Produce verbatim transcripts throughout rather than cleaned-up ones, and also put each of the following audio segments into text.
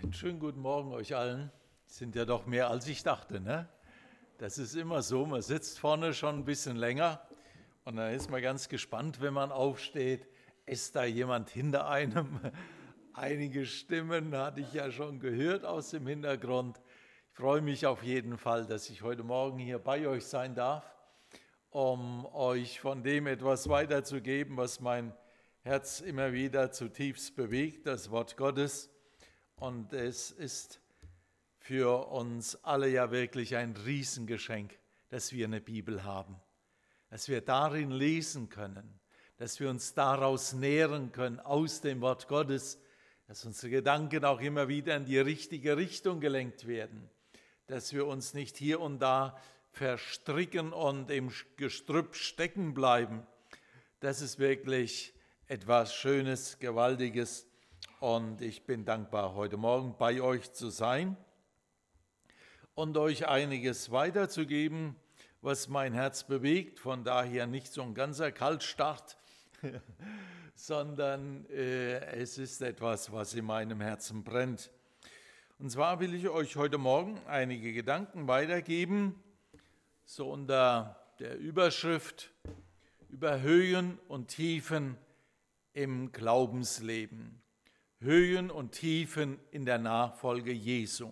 Und schönen guten Morgen euch allen. Sind ja doch mehr als ich dachte, ne? Das ist immer so, man sitzt vorne schon ein bisschen länger und dann ist man ganz gespannt, wenn man aufsteht, ist da jemand hinter einem? Einige Stimmen hatte ich ja schon gehört aus dem Hintergrund. Ich freue mich auf jeden Fall, dass ich heute Morgen hier bei euch sein darf, um euch von dem etwas weiterzugeben, was mein Herz immer wieder zutiefst bewegt, das Wort Gottes. Und es ist für uns alle ja wirklich ein Riesengeschenk, dass wir eine Bibel haben, dass wir darin lesen können, dass wir uns daraus nähren können, aus dem Wort Gottes, dass unsere Gedanken auch immer wieder in die richtige Richtung gelenkt werden, dass wir uns nicht hier und da verstricken und im Gestrüpp stecken bleiben. Das ist wirklich etwas Schönes, Gewaltiges. Und ich bin dankbar, heute Morgen bei euch zu sein und euch einiges weiterzugeben, was mein Herz bewegt. Von daher nicht so ein ganzer Kaltstart, sondern äh, es ist etwas, was in meinem Herzen brennt. Und zwar will ich euch heute Morgen einige Gedanken weitergeben, so unter der Überschrift über Höhen und Tiefen im Glaubensleben. Höhen und Tiefen in der Nachfolge Jesu.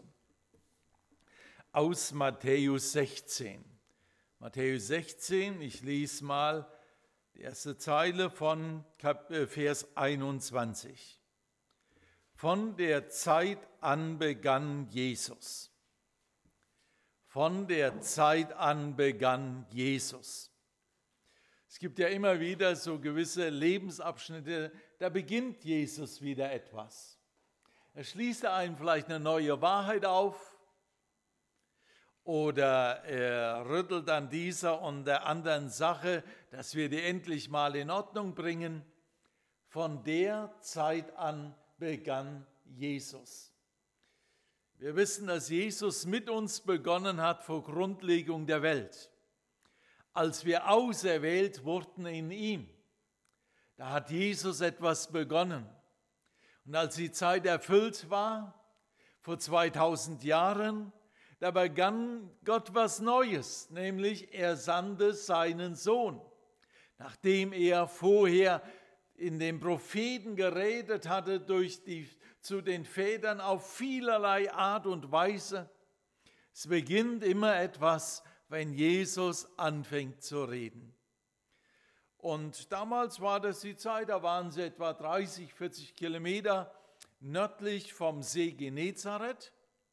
Aus Matthäus sechzehn. Matthäus sechzehn, ich lese mal die erste Zeile von Vers einundzwanzig. Von der Zeit an begann Jesus. Von der Zeit an begann Jesus. Es gibt ja immer wieder so gewisse Lebensabschnitte, da beginnt Jesus wieder etwas. Er schließt einem vielleicht eine neue Wahrheit auf oder er rüttelt an dieser und der anderen Sache, dass wir die endlich mal in Ordnung bringen. Von der Zeit an begann Jesus. Wir wissen, dass Jesus mit uns begonnen hat vor Grundlegung der Welt. Als wir auserwählt wurden in ihm, da hat Jesus etwas begonnen. Und als die Zeit erfüllt war, vor zweitausend Jahren, da begann Gott was Neues, nämlich er sandte seinen Sohn. Nachdem er vorher in den Propheten geredet hatte, durch die, zu den Vätern auf vielerlei Art und Weise. Es beginnt immer etwas, wenn Jesus anfängt zu reden. Und damals war das die Zeit, da waren sie etwa dreißig, vierzig Kilometer nördlich vom See Genezareth.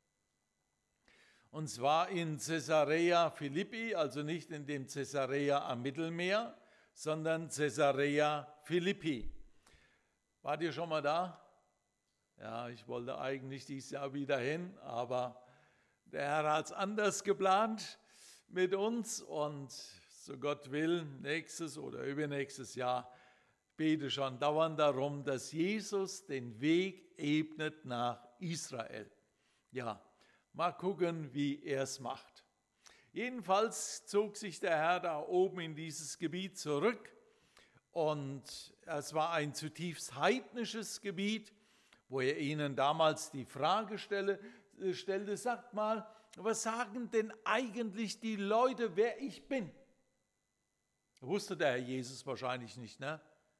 Und zwar in Caesarea Philippi, also nicht in dem Caesarea am Mittelmeer, sondern Caesarea Philippi. Wart ihr schon mal da? Ja, ich wollte eigentlich dieses Jahr wieder hin, aber der Herr hat es anders geplant mit uns und so Gott will, nächstes oder übernächstes Jahr bete schon dauernd darum, dass Jesus den Weg ebnet nach Israel. Ja, mal gucken, wie er es macht. Jedenfalls zog sich der Herr da oben in dieses Gebiet zurück und es war ein zutiefst heidnisches Gebiet, wo er ihnen damals die Frage stelle, stellte, sagt mal, was sagen denn eigentlich die Leute, wer ich bin? Wusste der Herr Jesus wahrscheinlich nicht, ne?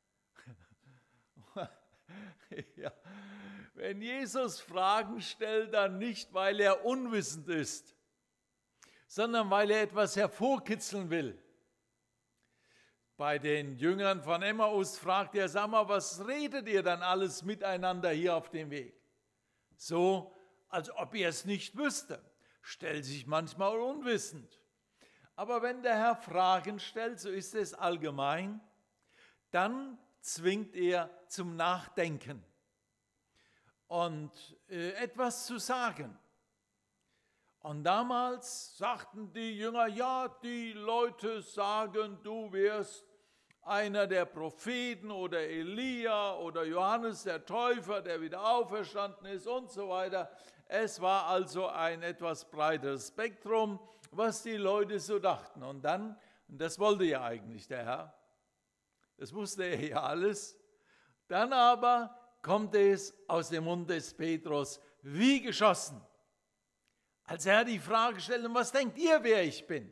Ja. Wenn Jesus Fragen stellt, dann nicht, weil er unwissend ist, sondern weil er etwas hervorkitzeln will. Bei den Jüngern von Emmaus fragt er, sag mal, was redet ihr dann alles miteinander hier auf dem Weg? So, als ob ihr es nicht wüsste. Stellt sich manchmal unwissend. Aber wenn der Herr Fragen stellt, so ist es allgemein, dann zwingt er zum Nachdenken und äh, etwas zu sagen. Und damals sagten die Jünger, ja, die Leute sagen, du wärst einer der Propheten oder Elia oder Johannes der Täufer, der wieder auferstanden ist und so weiter. Es war also ein etwas breiteres Spektrum, was die Leute so dachten. Und dann, und das wollte ja eigentlich der Herr, das wusste er ja alles, dann aber kommt es aus dem Mund des Petrus, wie geschossen, als er die Frage stellte, was denkt ihr, wer ich bin?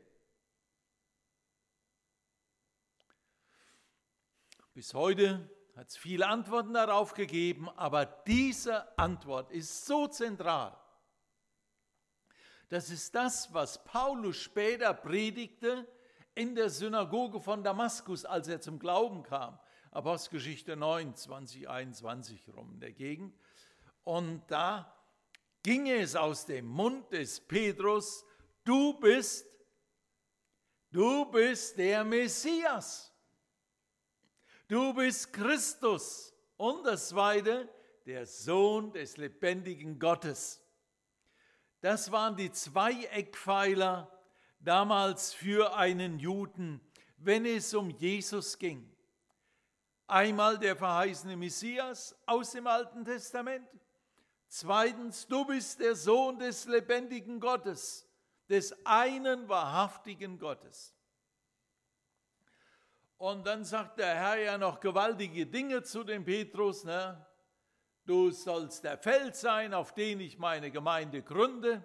Bis heute hat es viele Antworten darauf gegeben, aber diese Antwort ist so zentral. Das ist das, was Paulus später predigte in der Synagoge von Damaskus, als er zum Glauben kam. Apostelgeschichte neun, zwanzig, einundzwanzig rum in der Gegend. Und da ging es aus dem Mund des Petrus, du bist, du bist der Messias. Du bist Christus. Und das Zweite, der Sohn des lebendigen Gottes. Das waren die zwei Eckpfeiler damals für einen Juden, wenn es um Jesus ging. Einmal der verheißene Messias aus dem Alten Testament. Zweitens, du bist der Sohn des lebendigen Gottes, des einen wahrhaftigen Gottes. Und dann sagt der Herr ja noch gewaltige Dinge zu dem Petrus. Ne? Du sollst der Fels sein, auf den ich meine Gemeinde gründe.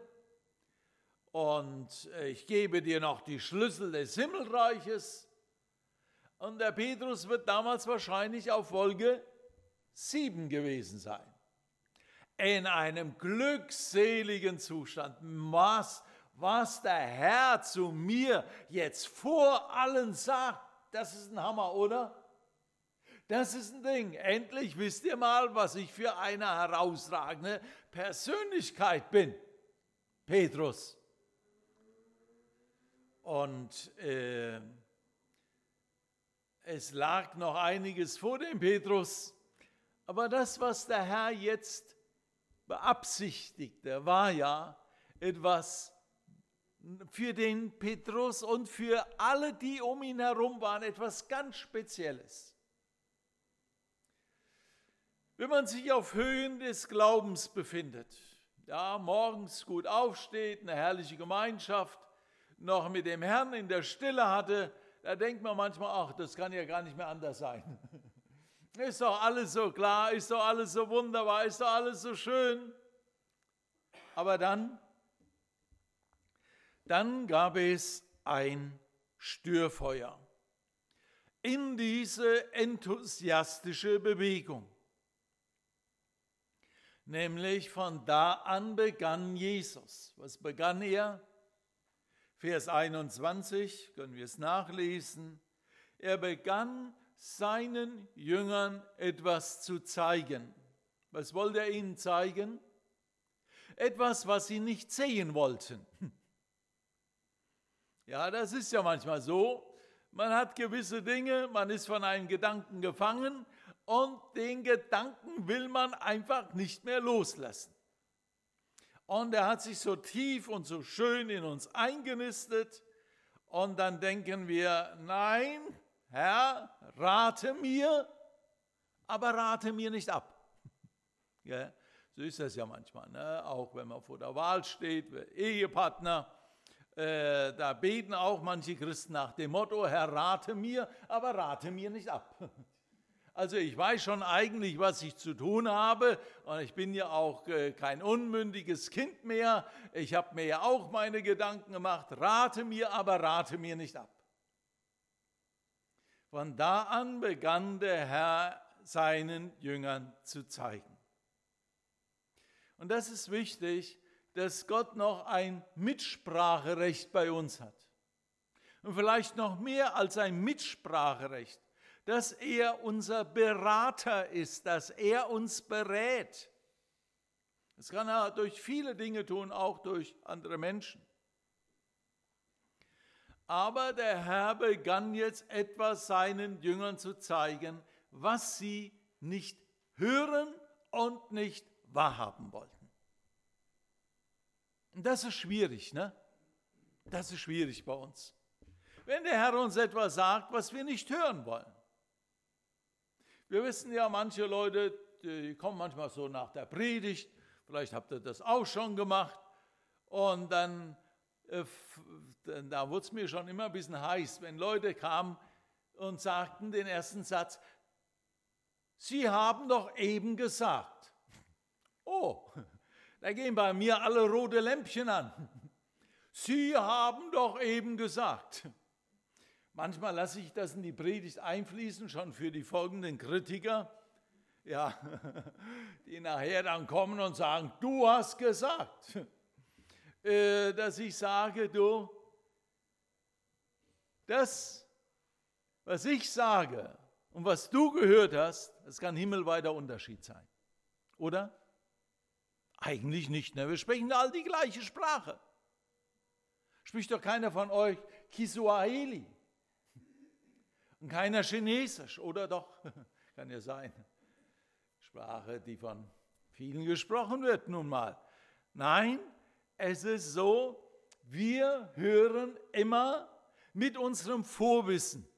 Und ich gebe dir noch die Schlüssel des Himmelreiches. Und der Petrus wird damals wahrscheinlich auf Wolke sieben gewesen sein. In einem glückseligen Zustand. Was, was der Herr zu mir jetzt vor allen sagt, das ist ein Hammer, oder? Das ist ein Ding. Endlich wisst ihr mal, was ich für eine herausragende Persönlichkeit bin. Petrus. Und äh, es lag noch einiges vor dem Petrus. Aber das, was der Herr jetzt beabsichtigte, war ja etwas für den Petrus und für alle, die um ihn herum waren, etwas ganz Spezielles. Wenn man sich auf Höhen des Glaubens befindet, ja, morgens gut aufsteht, eine herrliche Gemeinschaft, noch mit dem Herrn in der Stille hatte, da denkt man manchmal, ach, das kann ja gar nicht mehr anders sein. Ist doch alles so klar, ist doch alles so wunderbar, ist doch alles so schön. Aber dann, dann gab es ein Störfeuer in diese enthusiastische Bewegung. Nämlich von da an begann Jesus. Was begann er? Vers einundzwanzig, können wir es nachlesen. Er begann seinen Jüngern etwas zu zeigen. Was wollte er ihnen zeigen? Etwas, was sie nicht sehen wollten. Ja, das ist ja manchmal so. Man hat gewisse Dinge, man ist von einem Gedanken gefangen und den Gedanken will man einfach nicht mehr loslassen. Und er hat sich so tief und so schön in uns eingenistet und dann denken wir, nein, Herr, rate mir, aber rate mir nicht ab. Ja, so ist das ja manchmal, ne? Auch wenn man vor der Wahl steht, Ehepartner, äh, da beten auch manche Christen nach dem Motto, Herr, rate mir, aber rate mir nicht ab. Also ich weiß schon eigentlich, was ich zu tun habe und ich bin ja auch äh, kein unmündiges Kind mehr. Ich habe mir ja auch meine Gedanken gemacht, rate mir, aber rate mir nicht ab. Von da an begann der Herr seinen Jüngern zu zeigen. Und das ist wichtig, dass Gott noch ein Mitspracherecht bei uns hat. Und vielleicht noch mehr als ein Mitspracherecht, dass er unser Berater ist, dass er uns berät. Das kann er durch viele Dinge tun, auch durch andere Menschen. Aber der Herr begann jetzt etwas seinen Jüngern zu zeigen, was sie nicht hören und nicht wahrhaben wollten. Und das ist schwierig, ne? Das ist schwierig bei uns. Wenn der Herr uns etwas sagt, was wir nicht hören wollen. Wir wissen ja, manche Leute, die kommen manchmal so nach der Predigt, vielleicht habt ihr das auch schon gemacht, und dann da wurde es mir schon immer ein bisschen heiß, wenn Leute kamen und sagten den ersten Satz, Sie haben doch eben gesagt. Oh, Da gehen bei mir alle rote Lämpchen an. Sie haben doch eben gesagt. Manchmal lasse ich das in die Predigt einfließen, schon für die folgenden Kritiker, ja, die nachher dann kommen und sagen, du hast gesagt, äh, dass ich sage, du, das, was ich sage und was du gehört hast, das kann himmelweiter Unterschied sein. Oder? Eigentlich nicht, ne? Wir sprechen alle die gleiche Sprache. Spricht doch keiner von euch Kiswahili und keiner Chinesisch, oder doch? Kann ja sein. Sprache, die von vielen gesprochen wird nun mal. Nein, es ist so, wir hören immer mit unserem Vorwissen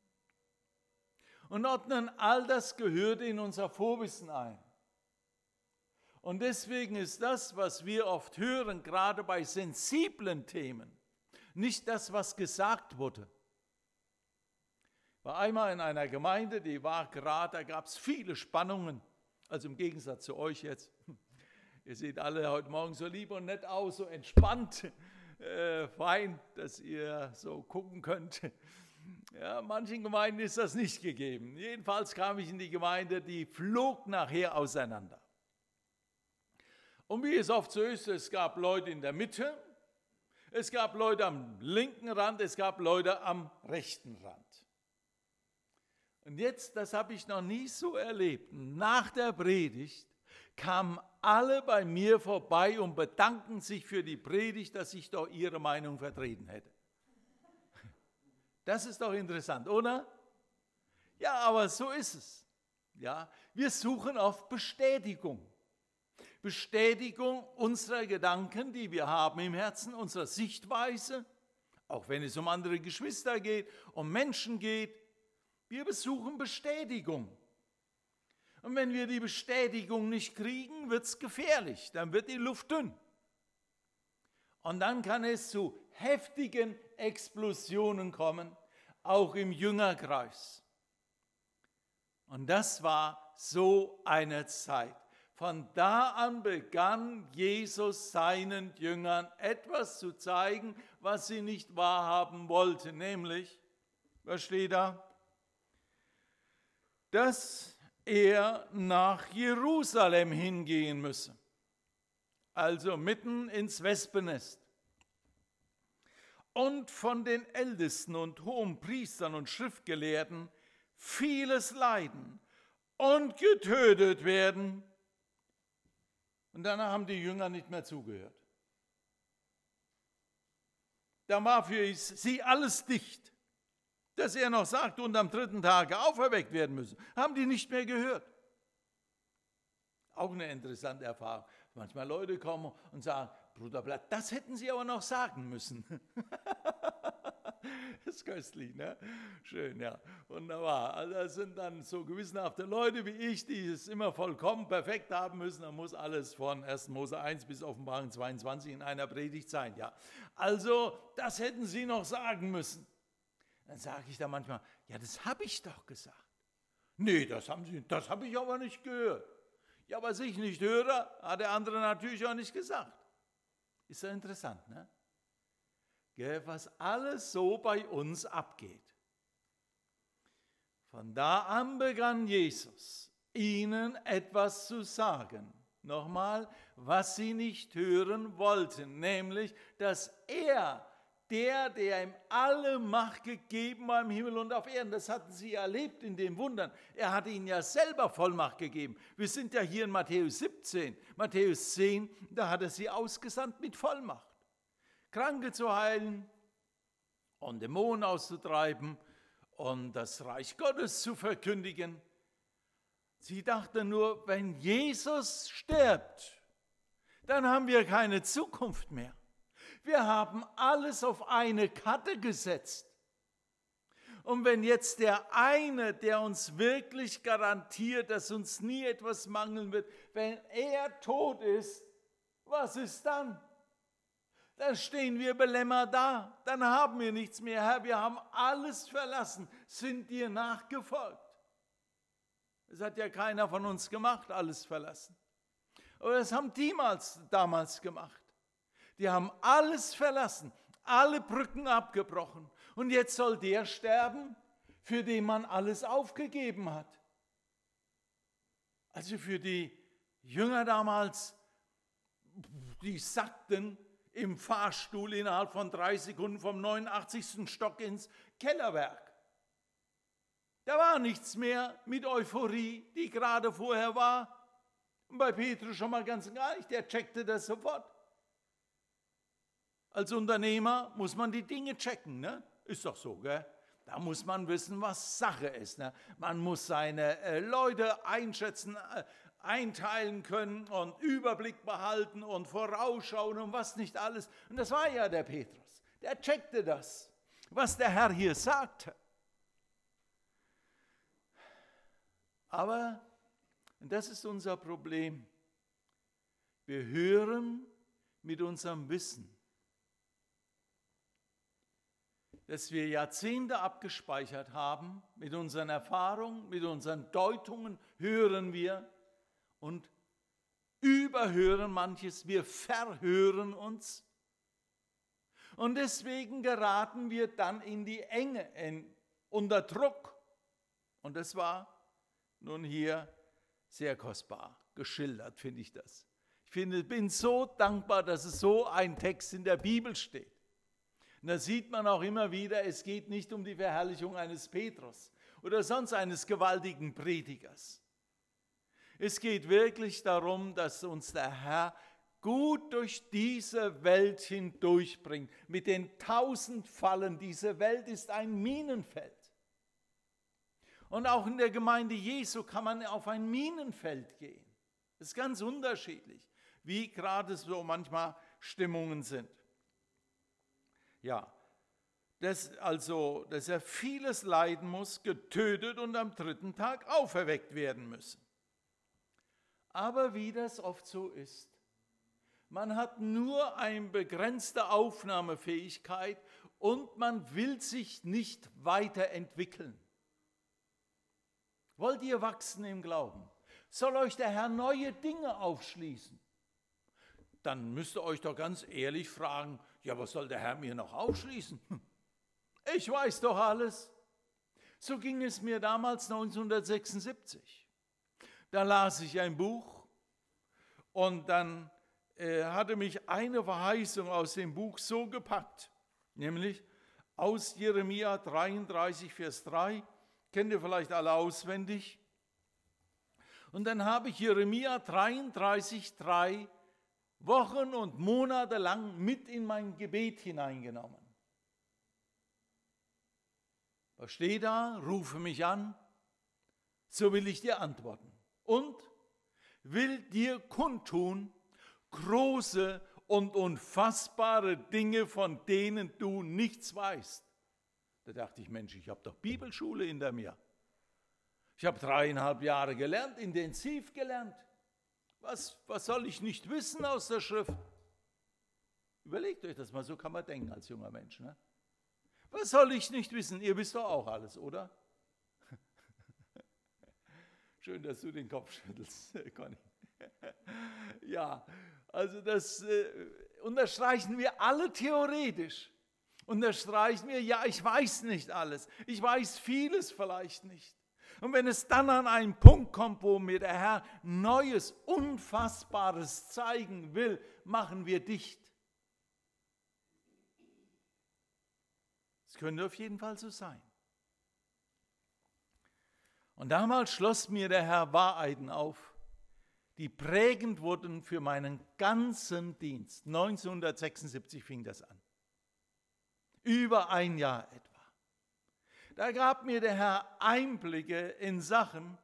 und ordnen all das Gehörte in unser Vorwissen ein. Und deswegen ist das, was wir oft hören, gerade bei sensiblen Themen, nicht das, was gesagt wurde. Ich war einmal in einer Gemeinde, die war gerade, da gab es viele Spannungen, also im Gegensatz zu euch jetzt. Ihr seht alle heute Morgen so lieb und nett aus, so entspannt, äh, fein, dass ihr so gucken könnt. Ja, manchen Gemeinden ist das nicht gegeben. Jedenfalls kam ich in die Gemeinde, die flog nachher auseinander. Und wie es oft so ist, es gab Leute in der Mitte, es gab Leute am linken Rand, es gab Leute am rechten Rand. Und jetzt, das habe ich noch nie so erlebt, nach der Predigt kamen alle bei mir vorbei und bedanken sich für die Predigt, dass ich doch ihre Meinung vertreten hätte. Das ist doch interessant, oder? Ja, aber so ist es. Ja, wir suchen auf Bestätigung. Bestätigung unserer Gedanken, die wir haben im Herzen, unserer Sichtweise, auch wenn es um andere Geschwister geht, um Menschen geht. Wir besuchen Bestätigung. Und wenn wir die Bestätigung nicht kriegen, wird es gefährlich, dann wird die Luft dünn. Und dann kann es zu heftigen Explosionen kommen, auch im Jüngerkreis. Und das war so eine Zeit. Von da an begann Jesus seinen Jüngern etwas zu zeigen, was sie nicht wahrhaben wollten, nämlich, was steht da? Dass er nach Jerusalem hingehen müsse, also mitten ins Wespennest. Und von den Ältesten und Hohenpriestern und Schriftgelehrten vieles leiden und getötet werden. Und danach haben die Jünger nicht mehr zugehört. Da war für sie alles dicht. Dass er noch sagt, und am dritten Tage auferweckt werden müssen, haben die nicht mehr gehört. Auch eine interessante Erfahrung. Manchmal Leute kommen und sagen, Bruder Blatt, das hätten Sie aber noch sagen müssen. Das ist köstlich, ne? Schön, ja, wunderbar. Also das sind dann so gewissenhafte Leute wie ich, die es immer vollkommen perfekt haben müssen. Da muss alles von ersten Mose eins bis Offenbarung zweiundzwanzig in einer Predigt sein, ja. Also das hätten Sie noch sagen müssen. Dann sage ich da manchmal, ja, das habe ich doch gesagt. Nee, das haben Sie, das habe ich aber nicht gehört. Ja, was ich nicht höre, hat der andere natürlich auch nicht gesagt. Ist ja interessant, ne? Was alles so bei uns abgeht. Von da an begann Jesus, ihnen etwas zu sagen. Nochmal, was sie nicht hören wollten, nämlich, dass er, der, der ihm alle Macht gegeben hat im Himmel und auf Erden, das hatten sie erlebt in den Wundern. Er hatte ihnen ja selber Vollmacht gegeben. Wir sind ja hier in Matthäus siebzehn. Matthäus zehn, da hat er sie ausgesandt mit Vollmacht. Kranke zu heilen und Dämonen auszutreiben und das Reich Gottes zu verkündigen. Sie dachten nur, wenn Jesus stirbt, dann haben wir keine Zukunft mehr. Wir haben alles auf eine Karte gesetzt. Und wenn jetzt der eine, der uns wirklich garantiert, dass uns nie etwas mangeln wird, wenn er tot ist, was ist dann? Dann stehen wir belämmert da, dann haben wir nichts mehr. Herr, wir haben alles verlassen, sind dir nachgefolgt. Das hat ja keiner von uns gemacht, alles verlassen. Aber das haben die damals gemacht. Die haben alles verlassen, alle Brücken abgebrochen. Und jetzt soll der sterben, für den man alles aufgegeben hat. Also für die Jünger damals, die sackten im Fahrstuhl innerhalb von drei Sekunden vom neunundachtzigsten Stock ins Kellerwerk. Da war nichts mehr mit Euphorie, die gerade vorher war. Und bei Petrus schon mal ganz gar nicht, der checkte das sofort. Als Unternehmer muss man die Dinge checken, ne? Ist doch so, gell? Da muss man wissen, was Sache ist. Ne? Man muss seine äh, Leute einschätzen, äh, einteilen können und Überblick behalten und vorausschauen und was nicht alles. Und das war ja der Petrus. Der checkte das, was der Herr hier sagte. Aber, und das ist unser Problem, wir hören mit unserem Wissen, das wir Jahrzehnte abgespeichert haben, mit unseren Erfahrungen, mit unseren Deutungen hören wir und überhören manches, wir verhören uns. Und deswegen geraten wir dann in die Enge, in, unter Druck. Und das war nun hier sehr kostbar geschildert, finde ich das. Ich finde, bin so dankbar, dass es so ein Text in der Bibel steht. Und da sieht man auch immer wieder, es geht nicht um die Verherrlichung eines Petrus oder sonst eines gewaltigen Predigers. Es geht wirklich darum, dass uns der Herr gut durch diese Welt hindurchbringt. Mit den tausend Fallen, diese Welt ist ein Minenfeld. Und auch in der Gemeinde Jesu kann man auf ein Minenfeld gehen. Das ist ganz unterschiedlich, wie gerade so manchmal Stimmungen sind. Ja, dass, also, dass er vieles leiden muss, getötet und am dritten Tag auferweckt werden müsse. Aber wie das oft so ist, man hat nur eine begrenzte Aufnahmefähigkeit und man will sich nicht weiterentwickeln. Wollt ihr wachsen im Glauben? Soll euch der Herr neue Dinge aufschließen? Dann müsst ihr euch doch ganz ehrlich fragen, ja, was soll der Herr mir noch aufschließen? Ich weiß doch alles. So ging es mir damals neunzehnhundertsechsundsiebzig. Da las ich ein Buch und dann äh, hatte mich eine Verheißung aus dem Buch so gepackt, nämlich aus Jeremia dreiunddreißig, Vers drei, kennt ihr vielleicht alle auswendig. Und dann habe ich Jeremia dreiunddreißig, drei Wochen und Monate lang mit in mein Gebet hineingenommen. Was steht da? Rufe mich an, so will ich dir antworten. Und will dir kundtun große und unfassbare Dinge, von denen du nichts weißt. Da dachte ich, Mensch, ich habe doch Bibelschule hinter mir. Ich habe dreieinhalb Jahre gelernt, intensiv gelernt. Was, was soll ich nicht wissen aus der Schrift? Überlegt euch das mal, so kann man denken als junger Mensch. Ne? Was soll ich nicht wissen? Ihr wisst doch auch alles, oder? Schön, dass du den Kopf schüttelst, Conny. Ja, also das äh, unterstreichen wir alle theoretisch. Unterstreichen wir, ja, ich weiß nicht alles. Ich weiß vieles vielleicht nicht. Und wenn es dann an einen Punkt kommt, wo mir der Herr Neues, Unfassbares zeigen will, machen wir dicht. Es könnte auf jeden Fall so sein. Und damals schloss mir der Herr Wahrheiten auf, die prägend wurden für meinen ganzen Dienst. neunzehnhundertsechsundsiebzig fing das an. Über ein Jahr etwa. Da gab mir der Herr Einblicke in Sachen,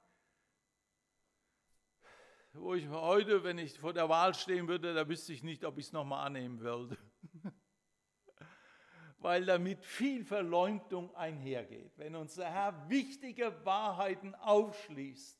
wo ich heute, wenn ich vor der Wahl stehen würde, da wüsste ich nicht, ob ich es nochmal annehmen würde. Weil damit viel Verleumdung einhergeht. Wenn uns der Herr wichtige Wahrheiten aufschließt,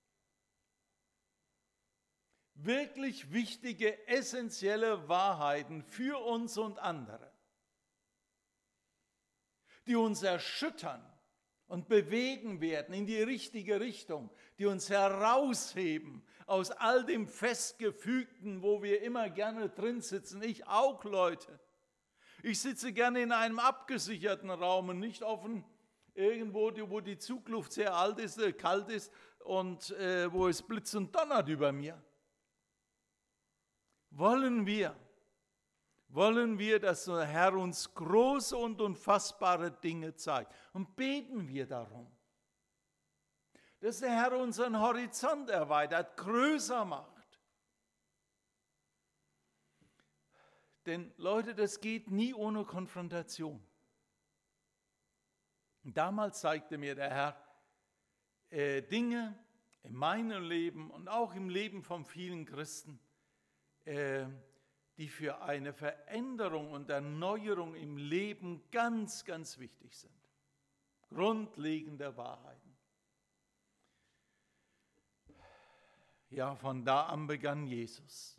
wirklich wichtige, essentielle Wahrheiten für uns und andere, die uns erschüttern und bewegen werden in die richtige Richtung, die uns herausheben aus all dem Festgefügten, wo wir immer gerne drin sitzen. Ich auch, Leute. Ich sitze gerne in einem abgesicherten Raum und nicht auf einem, irgendwo, wo die Zugluft sehr alt ist, äh, kalt ist und äh, wo es blitzt und donnert über mir. Wollen wir, wollen wir, dass der Herr uns große und unfassbare Dinge zeigt und beten wir darum, dass der Herr unseren Horizont erweitert, größer macht. Denn Leute, das geht nie ohne Konfrontation. Damals zeigte mir der Herr äh, Dinge in meinem Leben und auch im Leben von vielen Christen, äh, die für eine Veränderung und Erneuerung im Leben ganz, ganz wichtig sind. Grundlegende Wahrheiten. Ja, von da an begann Jesus.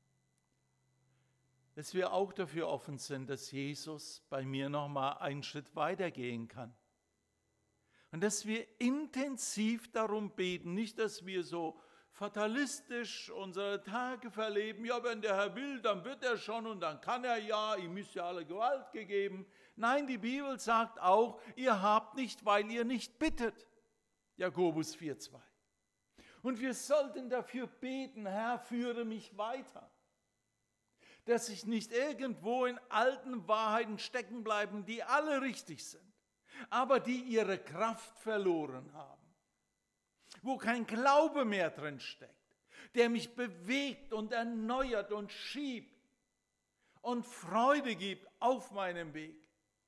Dass wir auch dafür offen sind, dass Jesus bei mir noch mal einen Schritt weitergehen kann. Und dass wir intensiv darum beten, nicht, dass wir so fatalistisch unsere Tage verleben. Ja, wenn der Herr will, dann wird er schon und dann kann er ja, ihm ist ja alle Gewalt gegeben. Nein, die Bibel sagt auch, ihr habt nicht, weil ihr nicht bittet. Jakobus vier zwei. Und wir sollten dafür beten, Herr, führe mich weiter. Dass ich nicht irgendwo in alten Wahrheiten stecken bleiben, die alle richtig sind, aber die ihre Kraft verloren haben. Wo kein Glaube mehr drin steckt, der mich bewegt und erneuert und schiebt und Freude gibt auf meinem Weg.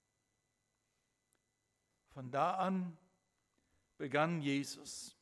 Von da an begann Jesus.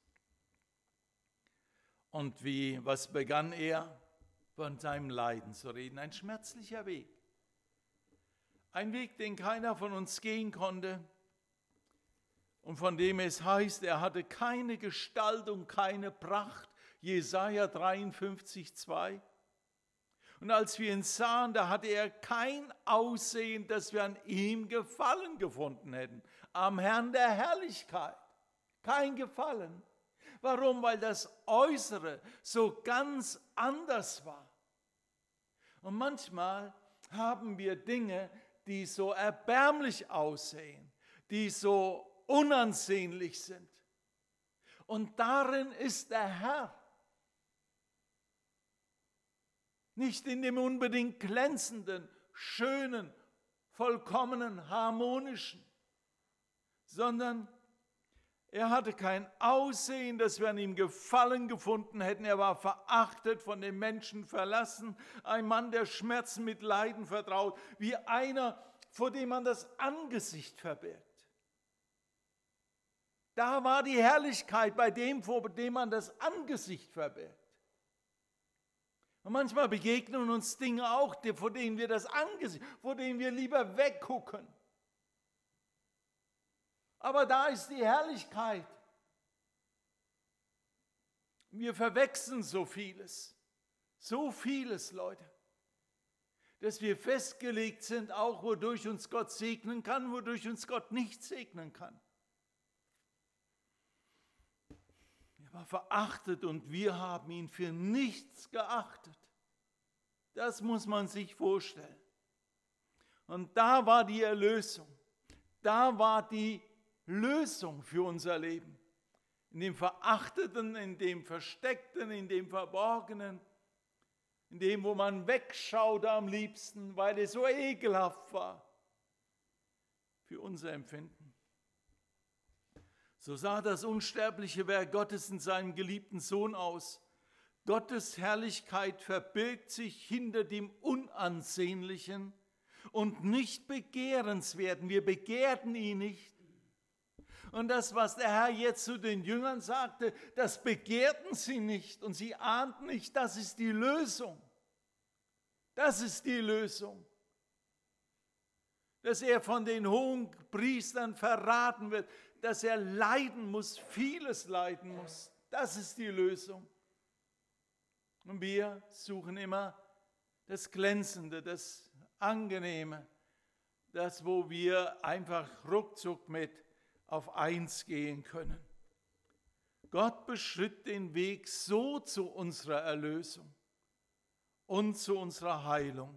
Und wie, was begann er? Von seinem Leiden zu reden. Ein schmerzlicher Weg. Ein Weg, den keiner von uns gehen konnte. Und von dem es heißt, er hatte keine Gestalt und keine Pracht. Jesaja dreiundfünfzig zwei. Und als wir ihn sahen, da hatte er kein Aussehen, dass wir an ihm Gefallen gefunden hätten. Am Herrn der Herrlichkeit. Kein Gefallen. Warum? Weil das Äußere so ganz anders war. Und manchmal haben wir Dinge, die so erbärmlich aussehen, die so unansehnlich sind. Und darin ist der Herr. Nicht in dem unbedingt glänzenden, schönen, vollkommenen, harmonischen, sondern er hatte kein Aussehen, dass wir an ihm Gefallen gefunden hätten. Er war verachtet, von den Menschen verlassen. Ein Mann, der Schmerzen mit Leiden vertraut, wie einer, vor dem man das Angesicht verbirgt. Da war die Herrlichkeit bei dem, vor dem man das Angesicht verbirgt. Und manchmal begegnen uns Dinge auch, vor denen wir das Angesicht, vor denen wir lieber weggucken. Aber da ist die Herrlichkeit. Wir verwechseln so vieles, so vieles, Leute, dass wir festgelegt sind, auch wodurch uns Gott segnen kann, wodurch uns Gott nicht segnen kann. Er war verachtet und wir haben ihn für nichts geachtet. Das muss man sich vorstellen. Und da war die Erlösung, da war die Lösung für unser Leben. In dem Verachteten, in dem Versteckten, in dem Verborgenen, in dem, wo man wegschaute am liebsten, weil es so ekelhaft war für unser Empfinden. So sah das unsterbliche Werk Gottes in seinem geliebten Sohn aus. Gottes Herrlichkeit verbirgt sich hinter dem Unansehnlichen und nicht Begehrenswerten. Wir begehrten ihn nicht. Und das, was der Herr jetzt zu den Jüngern sagte, das begehrten sie nicht und sie ahnten nicht, das ist die Lösung. Das ist die Lösung. Dass er von den hohen Priestern verraten wird, dass er leiden muss, vieles leiden muss. Das ist die Lösung. Und wir suchen immer das Glänzende, das Angenehme, das, wo wir einfach ruckzuck mit auf eins gehen können. Gott beschritt den Weg so zu unserer Erlösung und zu unserer Heilung.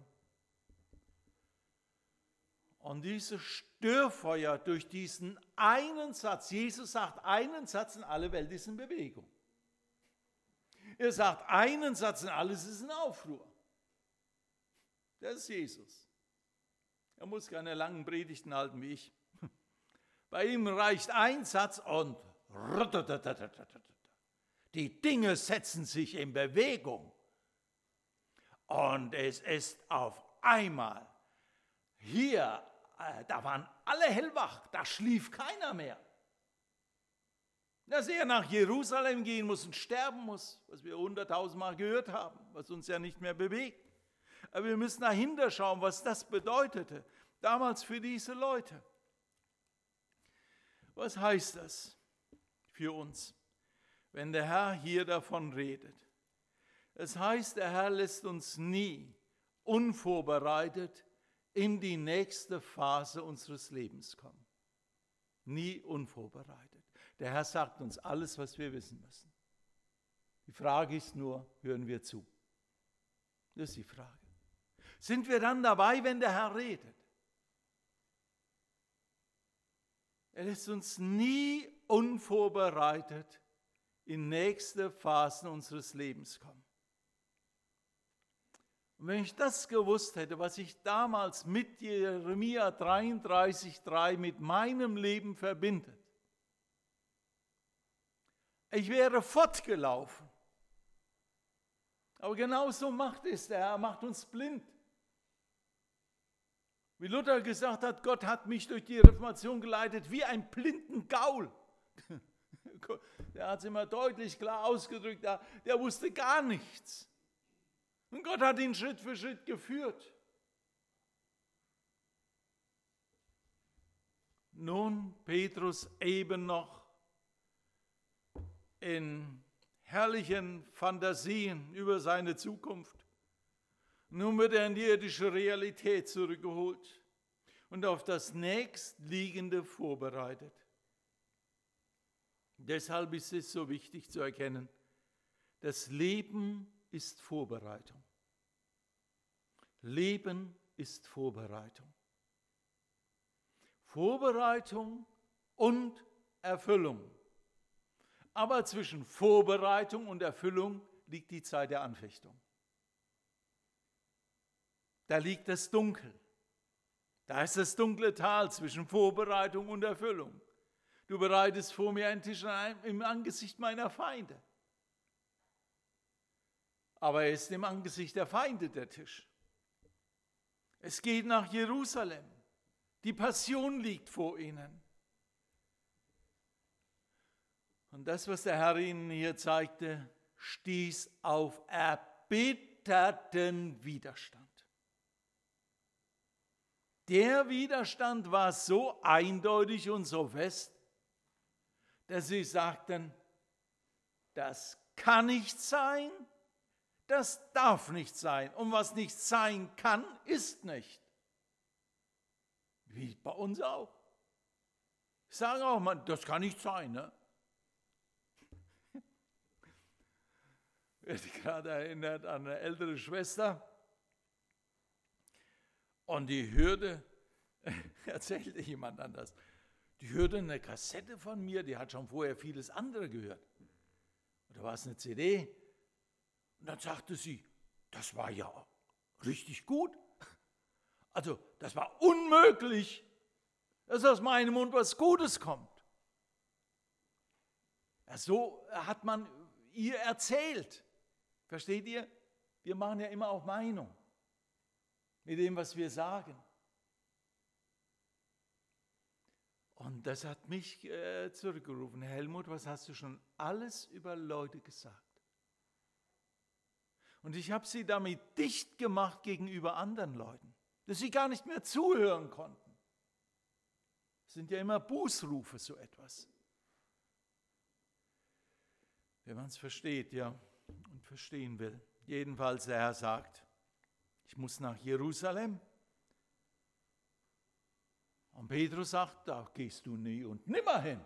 Und dieses Störfeuer durch diesen einen Satz, Jesus sagt einen Satz und alle Welt ist in Bewegung. Er sagt einen Satz und alles ist in Aufruhr. Das ist Jesus. Er muss keine langen Predigten halten wie ich. Bei ihm reicht ein Satz und die Dinge setzen sich in Bewegung. Und es ist auf einmal hier, da waren alle hellwach, da schlief keiner mehr. Dass er nach Jerusalem gehen muss und sterben muss, was wir hunderttausendmal gehört haben, was uns ja nicht mehr bewegt. Aber wir müssen dahinter schauen, was das bedeutete, damals für diese Leute. Was heißt das für uns, wenn der Herr hier davon redet? Es heißt, der Herr lässt uns nie unvorbereitet in die nächste Phase unseres Lebens kommen. Nie unvorbereitet. Der Herr sagt uns alles, was wir wissen müssen. Die Frage ist nur, hören wir zu? Das ist die Frage. Sind wir dann dabei, wenn der Herr redet? Er lässt uns nie unvorbereitet in nächste Phasen unseres Lebens kommen. Und wenn ich das gewusst hätte, was ich damals mit Jeremia dreiunddreißig drei mit meinem Leben verbindet, ich wäre fortgelaufen. Aber genauso macht es der Herr, er macht uns blind. Wie Luther gesagt hat, Gott hat mich durch die Reformation geleitet wie ein blinden Gaul. Der hat es immer deutlich klar ausgedrückt, der, der wusste gar nichts. Und Gott hat ihn Schritt für Schritt geführt. Nun, Petrus eben noch in herrlichen Fantasien über seine Zukunft. Nun wird er in die irdische Realität zurückgeholt und auf das nächstliegende vorbereitet. Deshalb ist es so wichtig zu erkennen, das Leben ist Vorbereitung. Leben ist Vorbereitung. Vorbereitung und Erfüllung. Aber zwischen Vorbereitung und Erfüllung liegt die Zeit der Anfechtung. Da liegt das Dunkel. Da ist das dunkle Tal zwischen Vorbereitung und Erfüllung. Du bereitest vor mir einen Tisch im Angesicht meiner Feinde. Aber er ist im Angesicht der Feinde der Tisch. Es geht nach Jerusalem. Die Passion liegt vor ihnen. Und das, was der Herr ihnen hier zeigte, stieß auf erbitterten Widerstand. Der Widerstand war so eindeutig und so fest, dass sie sagten, das kann nicht sein, das darf nicht sein. Und was nicht sein kann, ist nicht. Wie bei uns auch. Ich sage auch mal, das kann nicht sein. Ne? Ich werde gerade erinnert an eine ältere Schwester. Und die hörte, erzählte jemand anders, die hörte eine Kassette von mir, die hat schon vorher vieles andere gehört. Oder war es eine C D? Und dann sagte sie, das war ja richtig gut. Also das war unmöglich, dass aus meinem Mund was Gutes kommt. Ja, so hat man ihr erzählt. Versteht ihr? Wir machen ja immer auch Meinung mit dem, was wir sagen. Und das hat mich äh, zurückgerufen. Helmut, was hast du schon alles über Leute gesagt? Und ich habe sie damit dicht gemacht gegenüber anderen Leuten, dass sie gar nicht mehr zuhören konnten. Das sind ja immer Bußrufe, so etwas. Wenn man es versteht, ja, und verstehen will. Jedenfalls, der Herr sagt, ich muss nach Jerusalem. Und Petrus sagt, da gehst du nie und nimmer hin.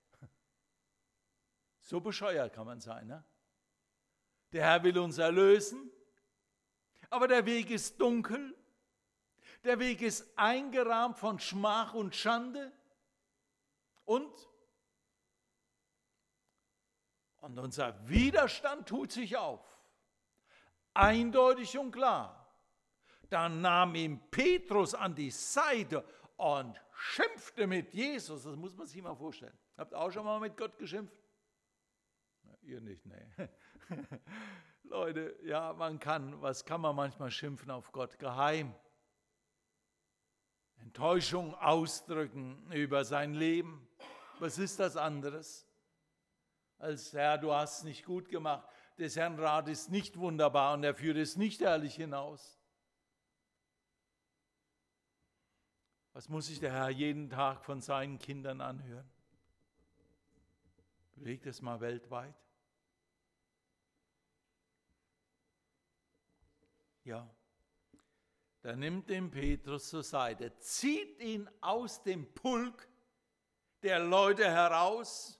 So bescheuert kann man sein, ne? Der Herr will uns erlösen, aber der Weg ist dunkel, der Weg ist eingerahmt von Schmach und Schande und, und unser Widerstand tut sich auf, eindeutig und klar. Dann nahm ihn Petrus an die Seite und schimpfte mit Jesus. Das muss man sich mal vorstellen. Habt ihr auch schon mal mit Gott geschimpft? Na, ihr nicht, nee. Leute, ja, man kann, was kann man manchmal schimpfen auf Gott? Geheim. Enttäuschung ausdrücken über sein Leben. Was ist das anderes? Als Herr, du hast es nicht gut gemacht. Des Herrn Rat ist nicht wunderbar und er führt es nicht herrlich hinaus. Was muss sich der Herr jeden Tag von seinen Kindern anhören? Bewegt es mal weltweit. Ja, da nimmt den Petrus zur Seite, zieht ihn aus dem Pulk der Leute heraus,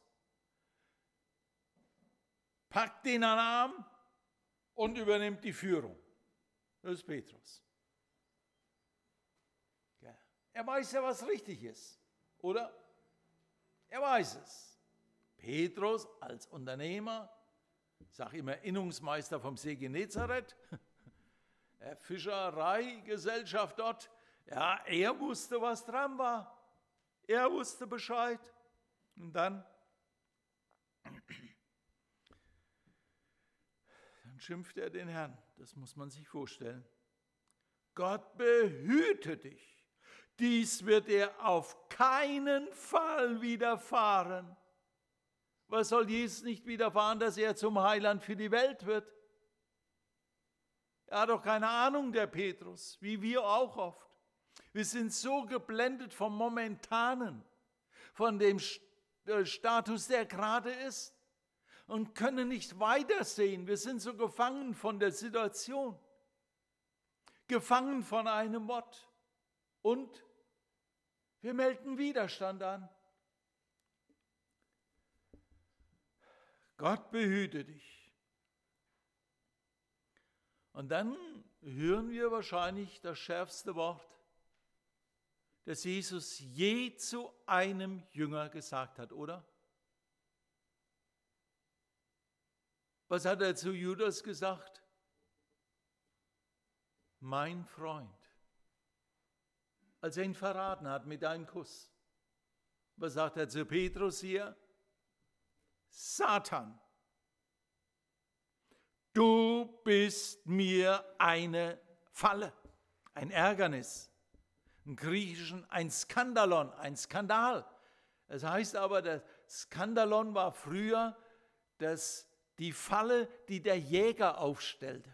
packt ihn an den Arm und übernimmt die Führung. Das ist Petrus. Er weiß ja, was richtig ist, oder? Er weiß es. Petrus als Unternehmer, ich sage immer Innungsmeister vom See Genezareth, Fischereigesellschaft dort, ja, er wusste, was dran war. Er wusste Bescheid. Und dann, dann schimpft er den Herrn. Das muss man sich vorstellen. Gott behüte dich. Dies wird dir auf keinen Fall widerfahren. Was soll Jesus nicht widerfahren, dass er zum Heiland für die Welt wird? Er hat doch keine Ahnung, der Petrus, wie wir auch oft. Wir sind so geblendet vom Momentanen, von dem Status, der gerade ist und können nicht weitersehen. Wir sind so gefangen von der Situation, gefangen von einem Wort. Und wir melden Widerstand an. Gott behüte dich. Und dann hören wir wahrscheinlich das schärfste Wort, das Jesus je zu einem Jünger gesagt hat, oder? Was hat er zu Judas gesagt? Mein Freund. Als er ihn verraten hat mit einem Kuss. Was sagt er zu Petrus hier? Satan, du bist mir eine Falle, ein Ärgernis. Im Griechischen ein Skandalon, ein Skandal. Das heißt aber, das Skandalon war früher das, die Falle, die der Jäger aufstellte.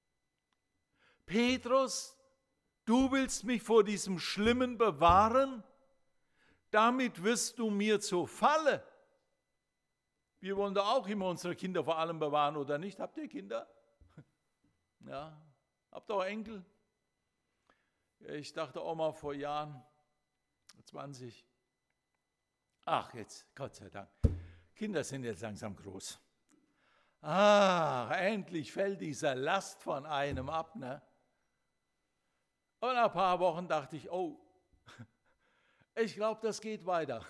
Petrus, du willst mich vor diesem Schlimmen bewahren, damit wirst du mir zur Falle. Wir wollen da auch immer unsere Kinder vor allem bewahren, oder nicht? Habt ihr Kinder? Ja, habt ihr auch Enkel? Ich dachte auch mal vor Jahren, zwanzig, ach jetzt, Gott sei Dank, Kinder sind jetzt langsam groß. Ah, endlich fällt diese Last von einem ab, ne? Und nach ein paar Wochen dachte ich, oh, ich glaube, das geht weiter.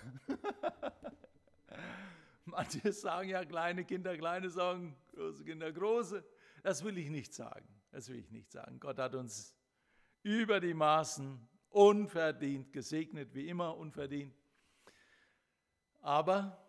Manche sagen ja, kleine Kinder, kleine Sorgen, große Kinder, große. Das will ich nicht sagen. Das will ich nicht sagen. Gott hat uns über die Maßen unverdient gesegnet, wie immer unverdient. Aber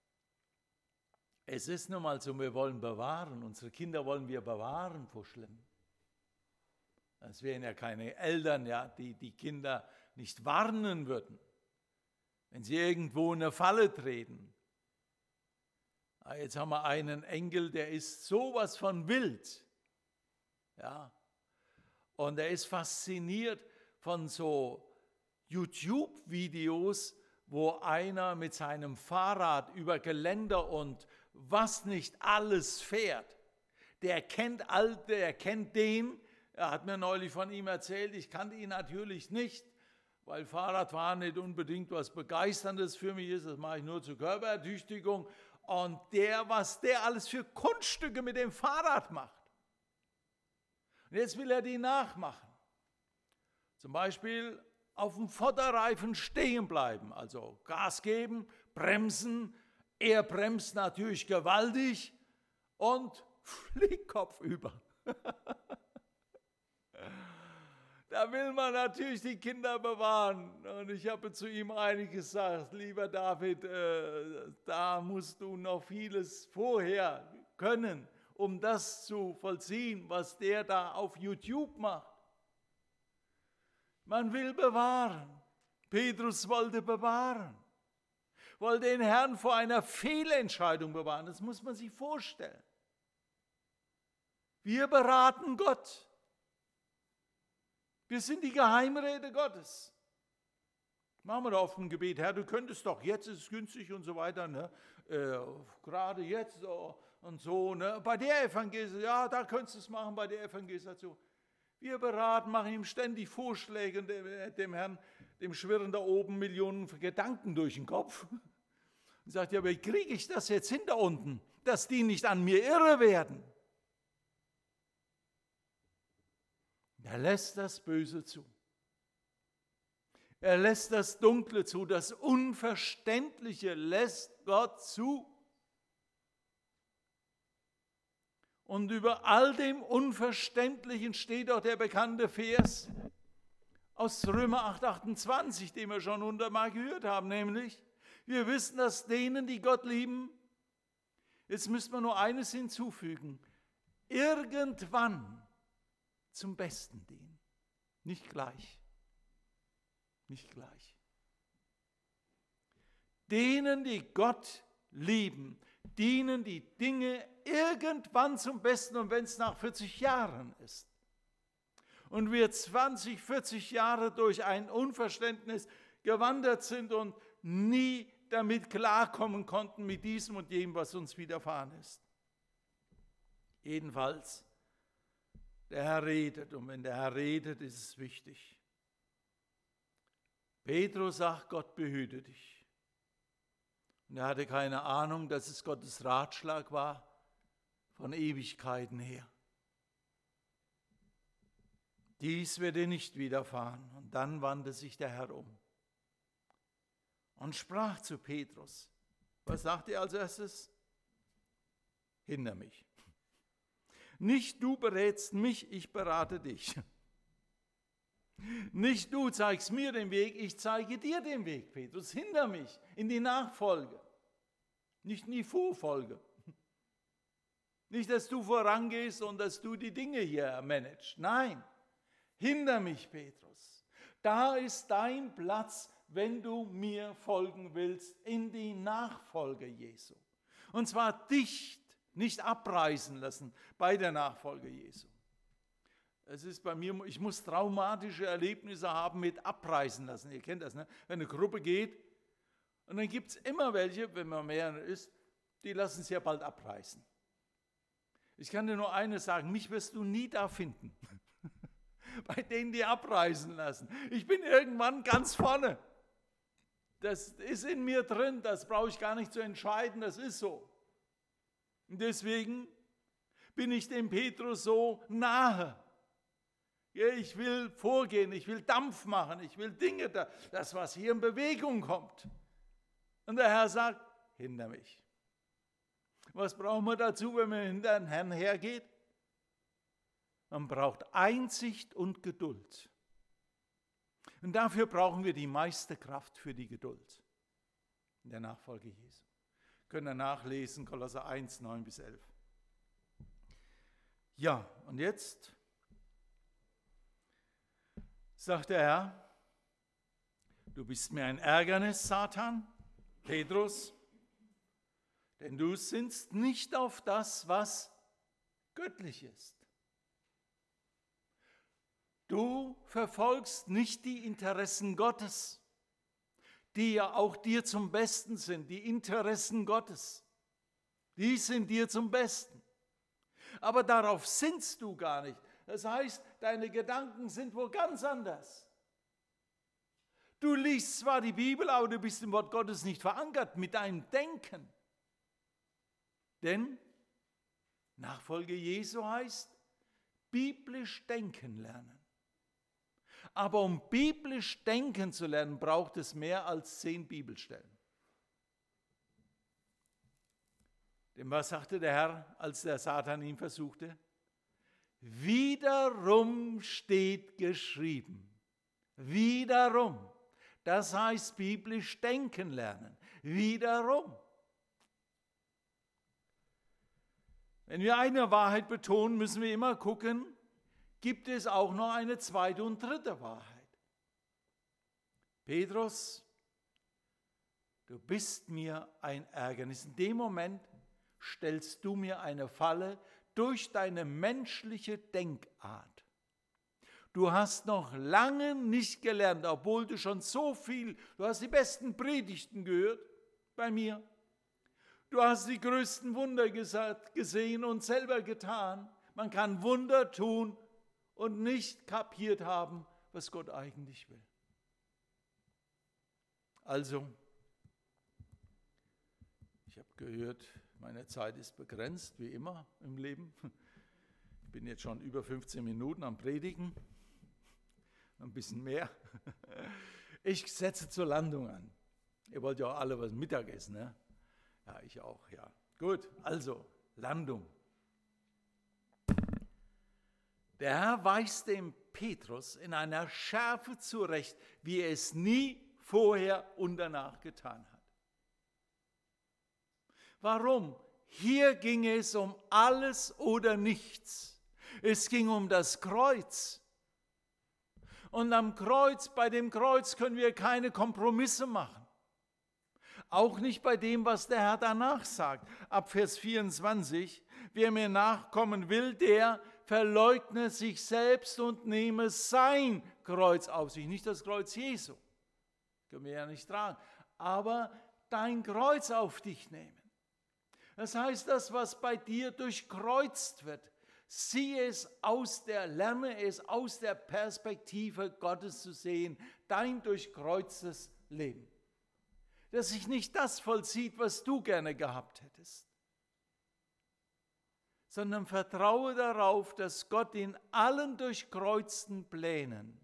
es ist nun mal so, wir wollen bewahren. Unsere Kinder wollen wir bewahren vor Schlimm. Es wären ja keine Eltern, ja, die die Kinder nicht warnen würden, wenn sie irgendwo in eine Falle treten. Jetzt haben wir einen Enkel, der ist sowas von wild. Ja. Und er ist fasziniert von so YouTube-Videos, wo einer mit seinem Fahrrad über Geländer und was nicht alles fährt. Der kennt Alte, er kennt den. Er hat mir neulich von ihm erzählt, ich kannte ihn natürlich nicht. weil Fahrradfahren nicht unbedingt was Begeisterndes für mich ist, das mache ich nur zur Körperertüchtigung. Und der, was der alles für Kunststücke mit dem Fahrrad macht. Und jetzt will er die nachmachen. Zum Beispiel auf dem Vorderreifen stehen bleiben, also Gas geben, bremsen. Er bremst natürlich gewaltig und fliegt kopfüber. Da will man natürlich die Kinder bewahren. Und ich habe zu ihm eigentlich gesagt, lieber David, äh, da musst du noch vieles vorher können, um das zu vollziehen, was der da auf YouTube macht. Man will bewahren. Petrus wollte bewahren. Wollte den Herrn vor einer Fehlentscheidung bewahren. Das muss man sich vorstellen. Wir beraten Gott. Wir sind die Geheimräte Gottes. Machen wir doch oft ein Gebet, Herr, du könntest doch, jetzt ist es günstig und so weiter, ne? äh, gerade jetzt so und so, ne? Bei der Evangelisation, ja, da könntest du es machen, bei der Evangelisation. Wir beraten, machen ihm ständig Vorschläge, dem, dem Herrn, dem schwirren da oben Millionen Gedanken durch den Kopf. Und sagt, ja, wie kriege ich das jetzt hinter unten, dass die nicht an mir irre werden? Er lässt das Böse zu. Er lässt das Dunkle zu, das Unverständliche lässt Gott zu. Und über all dem Unverständlichen steht auch der bekannte Vers aus Römer acht, achtundzwanzig, den wir schon hundertmal gehört haben, nämlich, wir wissen, dass denen, die Gott lieben, jetzt müssen wir nur eines hinzufügen, irgendwann zum Besten dienen. Nicht gleich. Nicht gleich. Denen, die Gott lieben, dienen die Dinge irgendwann zum Besten, und wenn es nach vierzig Jahren ist. Und wir zwanzig, vierzig Jahre durch ein Unverständnis gewandert sind und nie damit klarkommen konnten mit diesem und jenem, was uns widerfahren ist. Jedenfalls, der Herr redet, und wenn der Herr redet, ist es wichtig. Petrus sagt, Gott behüte dich. Und er hatte keine Ahnung, dass es Gottes Ratschlag war von Ewigkeiten her. Dies wird dir nicht widerfahren. Und dann wandte sich der Herr um und sprach zu Petrus. Was sagt er als erstes? Hinter mich. Nicht du berätst mich, ich berate dich. Nicht du zeigst mir den Weg, ich zeige dir den Weg, Petrus. Hinter mich, in die Nachfolge. Nicht in die Vorfolge. Nicht, dass du vorangehst und dass du die Dinge hier managst. Nein, hinter mich, Petrus. Da ist dein Platz, wenn du mir folgen willst, in die Nachfolge Jesu. Und zwar dicht, nicht abreißen lassen bei der Nachfolge Jesu. Es ist bei mir, ich muss traumatische Erlebnisse haben mit abreißen lassen. Ihr kennt das, ne? Wenn eine Gruppe geht und dann gibt es immer welche, wenn man mehr ist, die lassen es ja bald abreißen. Ich kann dir nur eines sagen, mich wirst du nie da finden. Bei denen, die abreißen lassen. Ich bin irgendwann ganz vorne. Das ist in mir drin, das brauche ich gar nicht zu entscheiden, das ist so. Und deswegen bin ich dem Petrus so nahe. Ja, ich will vorgehen, ich will Dampf machen, ich will Dinge, das was hier in Bewegung kommt. Und der Herr sagt, hinter mich. Was brauchen wir dazu, wenn man hinter den Herrn hergeht? Man braucht Einsicht und Geduld. Und dafür brauchen wir die meiste Kraft für die Geduld in der Nachfolge Jesu. Können wir nachlesen, Kolosser eins, neun bis elf. Ja, und jetzt sagt der Herr, du bist mir ein Ärgernis, Satan, Petrus, denn du sinnst nicht auf das, was göttlich ist. Du verfolgst nicht die Interessen Gottes, die ja auch dir zum Besten sind, die Interessen Gottes. Die sind dir zum Besten. Aber darauf sinnst du gar nicht. Das heißt, deine Gedanken sind wo ganz anders. Du liest zwar die Bibel, aber du bist im Wort Gottes nicht verankert mit deinem Denken. Denn Nachfolge Jesu heißt, biblisch denken lernen. Aber um biblisch denken zu lernen, braucht es mehr als zehn Bibelstellen. Denn was sagte der Herr, als der Satan ihn versuchte? Wiederum steht geschrieben. Wiederum. Das heißt biblisch denken lernen. Wiederum. Wenn wir eine Wahrheit betonen, müssen wir immer gucken, gibt es auch noch eine zweite und dritte Wahrheit. Petrus, du bist mir ein Ärgernis. In dem Moment stellst du mir eine Falle durch deine menschliche Denkart. Du hast noch lange nicht gelernt, obwohl du schon so viel, du hast die besten Predigten gehört bei mir. Du hast die größten Wunder gesehen und selber getan. Man kann Wunder tun und nicht kapiert haben, was Gott eigentlich will. Also, ich habe gehört, meine Zeit ist begrenzt, wie immer im Leben. Ich bin jetzt schon über fünfzehn Minuten am Predigen, ein bisschen mehr. Ich setze zur Landung an. Ihr wollt ja auch alle was Mittagessen, ne? Ja, ich auch, ja. Gut, also, Landung. Der Herr weist dem Petrus in einer Schärfe zurecht, wie er es nie vorher und danach getan hat. Warum? Hier ging es um alles oder nichts. Es ging um das Kreuz. Und am Kreuz, bei dem Kreuz können wir keine Kompromisse machen. Auch nicht bei dem, was der Herr danach sagt. Ab Vers vierundzwanzig, wer mir nachkommen will, der verleugne sich selbst und nehme sein Kreuz auf sich. Nicht das Kreuz Jesu, können wir ja nicht tragen, aber dein Kreuz auf dich nehmen. Das heißt, das, was bei dir durchkreuzt wird, sieh es aus der, lerne es aus der Perspektive Gottes zu sehen, dein durchkreuztes Leben. Dass sich nicht das vollzieht, was du gerne gehabt hättest, sondern vertraue darauf, dass Gott in allen durchkreuzten Plänen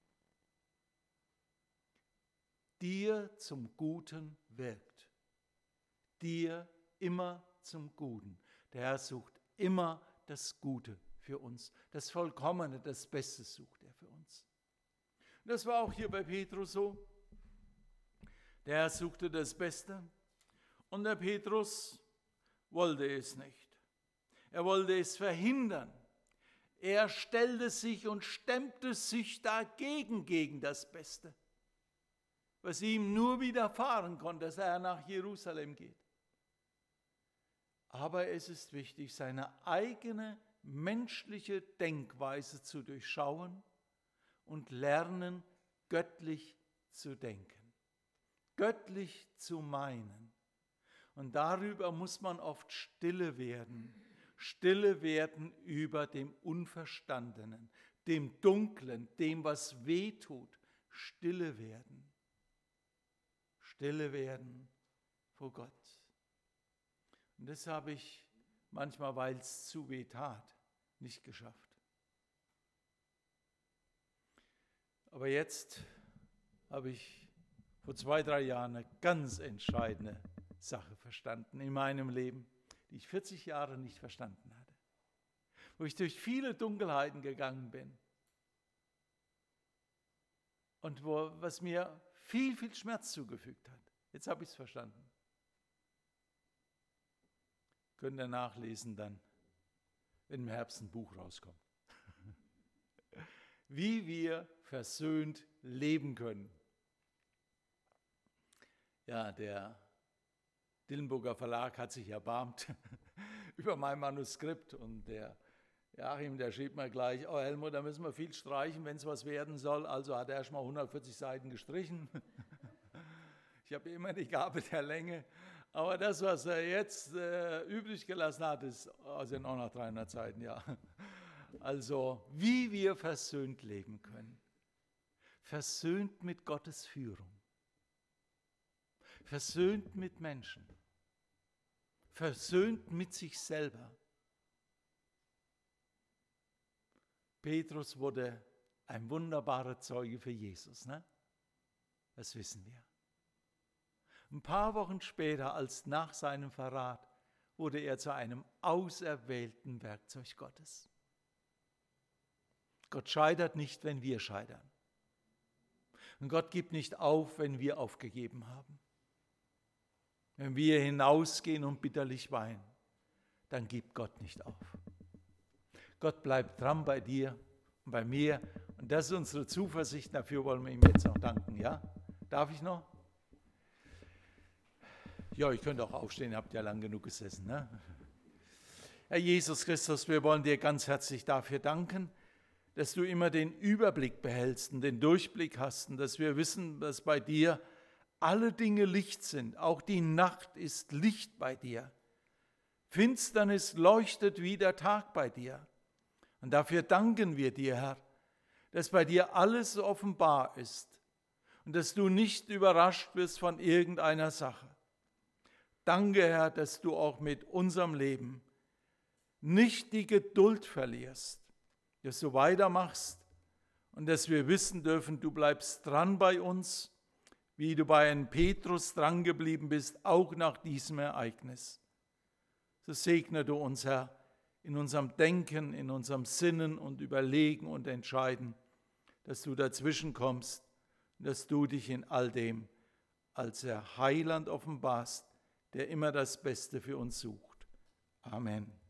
dir zum Guten wirkt. Dir immer zum Guten. Der Herr sucht immer das Gute für uns. Das Vollkommene, das Beste sucht er für uns. Und das war auch hier bei Petrus so. Der Herr suchte das Beste und der Petrus wollte es nicht. Er wollte es verhindern. Er stellte sich und stemmte sich dagegen, gegen das Beste, was ihm nur widerfahren konnte, dass er nach Jerusalem geht. Aber es ist wichtig, seine eigene menschliche Denkweise zu durchschauen und lernen, göttlich zu denken, göttlich zu meinen. Und darüber muss man oft stille werden, stille werden über dem Unverstandenen, dem Dunklen, dem, was weh tut, stille werden, stille werden vor Gott. Und das habe ich manchmal, weil es zu weh tat, nicht geschafft. Aber jetzt habe ich vor zwei, drei Jahren eine ganz entscheidende Sache verstanden in meinem Leben, die ich vierzig Jahre nicht verstanden hatte. Wo ich durch viele Dunkelheiten gegangen bin und wo, was mir viel, viel Schmerz zugefügt hat. Jetzt habe ich es verstanden. Könnt ihr nachlesen dann, wenn im Herbst ein Buch rauskommt. Wie wir versöhnt leben können. Ja, der Dillenburger Verlag hat sich erbarmt über mein Manuskript und der Joachim, der schrieb mir gleich, oh Helmut, da müssen wir viel streichen, wenn es was werden soll. Also hat er erst mal hundertvierzig Seiten gestrichen. Ich habe immer die Gabe der Länge. Aber das, was er jetzt äh, übrig gelassen hat, ist, oh, sind auch noch dreihundert Seiten, ja. Also, wie wir versöhnt leben können. versöhnt mit Gottes Führung, versöhnt mit Menschen, versöhnt mit sich selber. Petrus wurde ein wunderbarer Zeuge für Jesus, ne? Das wissen wir. Ein paar Wochen später, als nach seinem Verrat, wurde er zu einem auserwählten Werkzeug Gottes. Gott scheitert nicht, wenn wir scheitern. Und Gott gibt nicht auf, wenn wir aufgegeben haben. Wenn wir hinausgehen und bitterlich weinen, dann gibt Gott nicht auf. Gott bleibt dran bei dir und bei mir. Und das ist unsere Zuversicht. Dafür wollen wir ihm jetzt noch danken. Ja? Darf ich noch? Ja, ich könnte auch aufstehen, ihr habt ja lang genug gesessen. Ne? Herr Jesus Christus, wir wollen dir ganz herzlich dafür danken, dass du immer den Überblick behältst und den Durchblick hast und dass wir wissen, dass bei dir alle Dinge Licht sind. Auch die Nacht ist Licht bei dir. Finsternis leuchtet wie der Tag bei dir. Und dafür danken wir dir, Herr, dass bei dir alles offenbar ist und dass du nicht überrascht wirst von irgendeiner Sache. Danke, Herr, dass du auch mit unserem Leben nicht die Geduld verlierst, dass du weitermachst und dass wir wissen dürfen, du bleibst dran bei uns, wie du bei einem Petrus dran geblieben bist, auch nach diesem Ereignis. So segne du uns, Herr, in unserem Denken, in unserem Sinnen und Überlegen und Entscheiden, dass du dazwischen kommst und dass du dich in all dem als der Heiland offenbarst, der immer das Beste für uns sucht. Amen.